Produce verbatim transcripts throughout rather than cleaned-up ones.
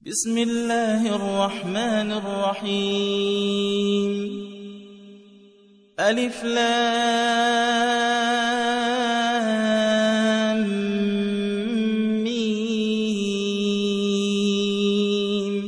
بسم الله الرحمن الرحيم ألف لام ميم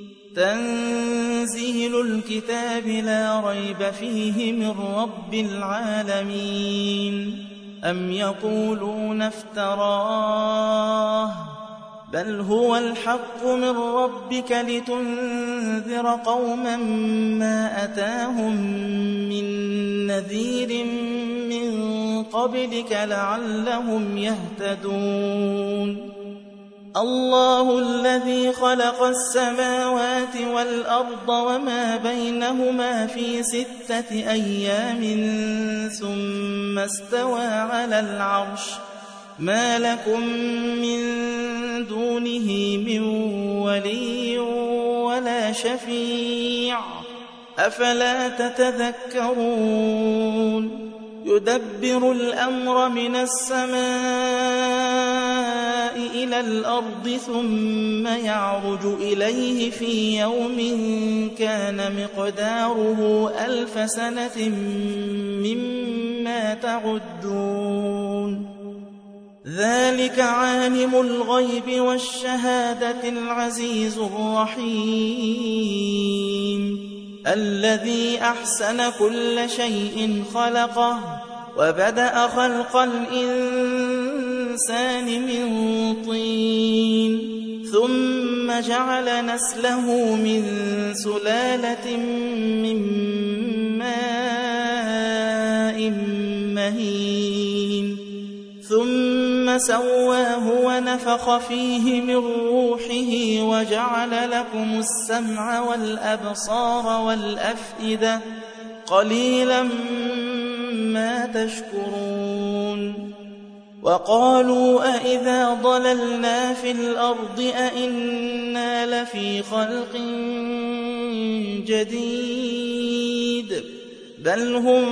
تنزيل الكتاب لا ريب فيه من رب العالمين أم يقولون افتراه بل هو الحق من ربك لتنذر قوما ما أتاهم من نذير من قبلك لعلهم يهتدون الله الذي خلق السماوات والأرض وما بينهما في ستة أيام ثم استوى على العرش ما لكم من دونه من ولي ولا شفيع أفلا تتذكرون يدبر الأمر من السماء إلى الأرض ثم يعرج إليه في يوم كان مقداره ألف سنة مما تعدون ذلك عالم الغيب والشهادة العزيز الرحيم الذي أحسن كل شيء خلقه وبدأ خلق الإنسان من طين ثم جعل نسله من سلالة من ماء مهين ثم سواه ونفخ فيه من روحه وجعل لكم السمع والأبصار والأفئدة قليلا ما تشكرون وقالوا أئذا ضللنا في الأرض أئنا لفي خلق جديد بل هم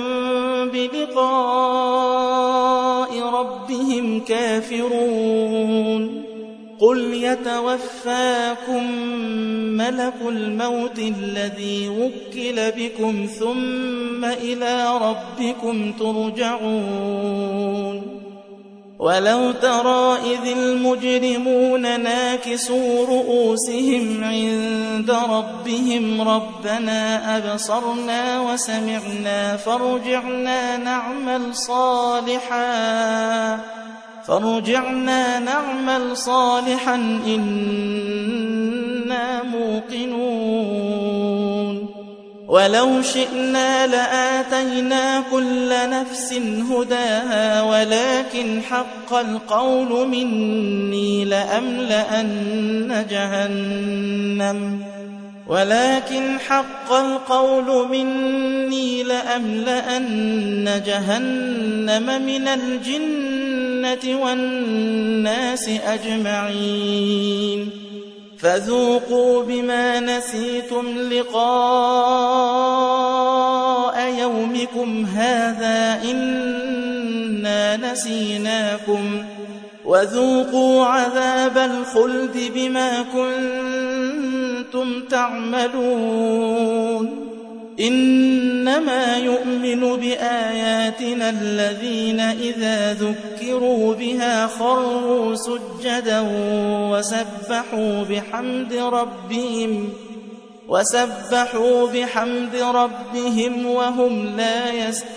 بلقاء ربهم كافرون قل يتوفاكم ملك الموت الذي وكل بكم ثم إلى ربكم ترجعون ولو ترى إذ المجرمون ناكسوا رؤوسهم عند ربهم ربنا أبصرنا وسمعنا فارجعنا نعمل صالحا فارجعنا نعمل صالحا إنا موقنون ولو شئنا لآتينا كل نفس هداها ولكن حق القول مني لأملأن جهنم ولكن حق القول مني لأملأن جهنم من الجنة والناس أجمعين فذوقوا بما نسيتم لقاء يومكم هذا إنا نسيناكم وذوقوا عذاب الخلد بما كنتم تعملون إنما يؤمن بآياتنا الذين إذا ذكروا بها خروا سجدا وسبحوا بحمد ربهم وسبحوا بحمد ربهم وهم لا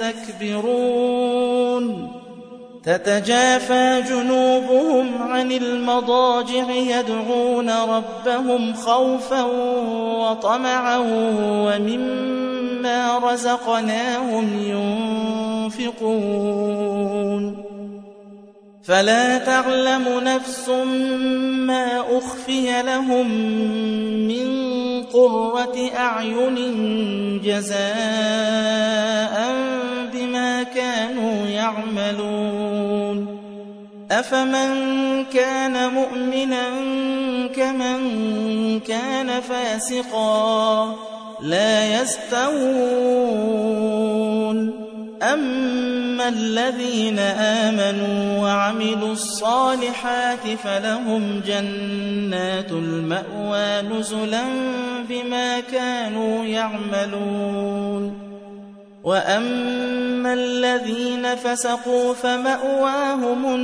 يستكبرون تتجافى جنوبهم عن المضاجع يدعون ربهم خوفا وطمعا ومما رزقناهم ينفقون فلا تعلم نفس ما أخفي لهم من قرة أعين جزاء بما كانوا يعملون أفمن كان مؤمنا كمن كان فاسقا لا يستوون أما الذين آمنوا وعملوا الصالحات فلهم جنات المأوى نزلا بما كانوا يعملون وأما الذين فسقوا فمأواهم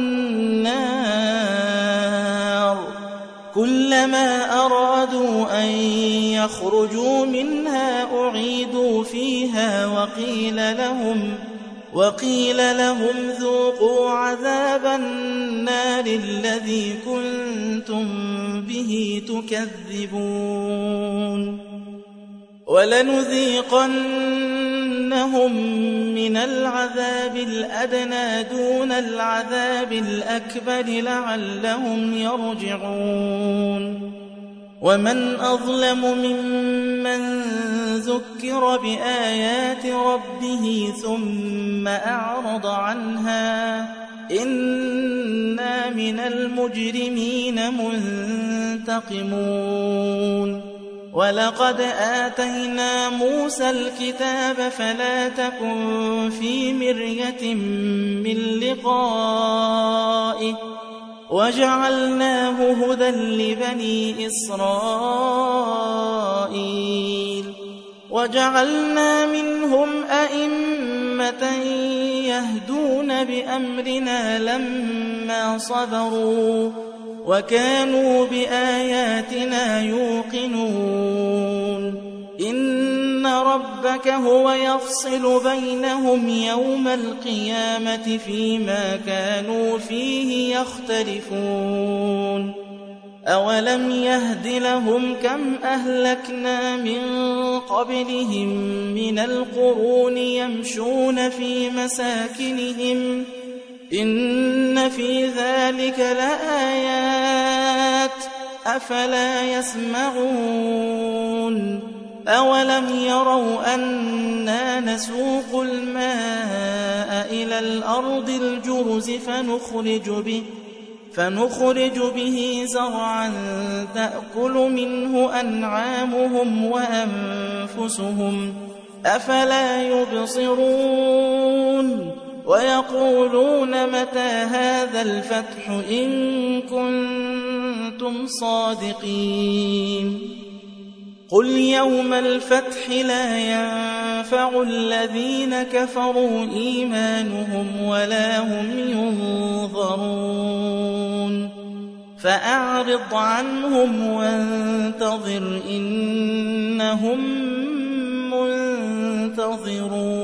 النار كلما أرادوا أن يخرجوا منها أعيدوا فيها وقيل لهم وقيل لهم ذوقوا عذاب النار الذي كنتم به تكذبون ولنذيقنهم من العذاب الأدنى دون العذاب الأكبر لعلهم يرجعون ومن أظلم ممن ذكر بآيات ربه ثم أعرض عنها إنا من المجرمين منتقمون ولقد آتينا موسى الكتاب فلا تكن في مرية من لقائه وجعلناه هدى لبني إسرائيل وجعلنا منهم أئمة يهدون بأمرنا لما صبروا وكانوا بآياتنا يوقنون إن ربك هو يفصل بينهم يوم القيامة فيما كانوا فيه يختلفون أولم يهد لهم كم أهلكنا من قبلهم من القرون يمشون في مساكنهم إن في ذلك لآيات أفلا يسمعون أولم يروا أنا نسوق الماء إلى الأرض الجرز فنخرج به فنخرج به زرعا تأكل منه أنعامهم وأنفسهم أفلا يبصرون ويقولون متى هذا الفتح إن كنتم صادقين قل يوم الفتح لا ينفع الذين كفروا إيمانهم ولا هم ينظرون فأعرض عنهم وانتظر إنهم منتظرون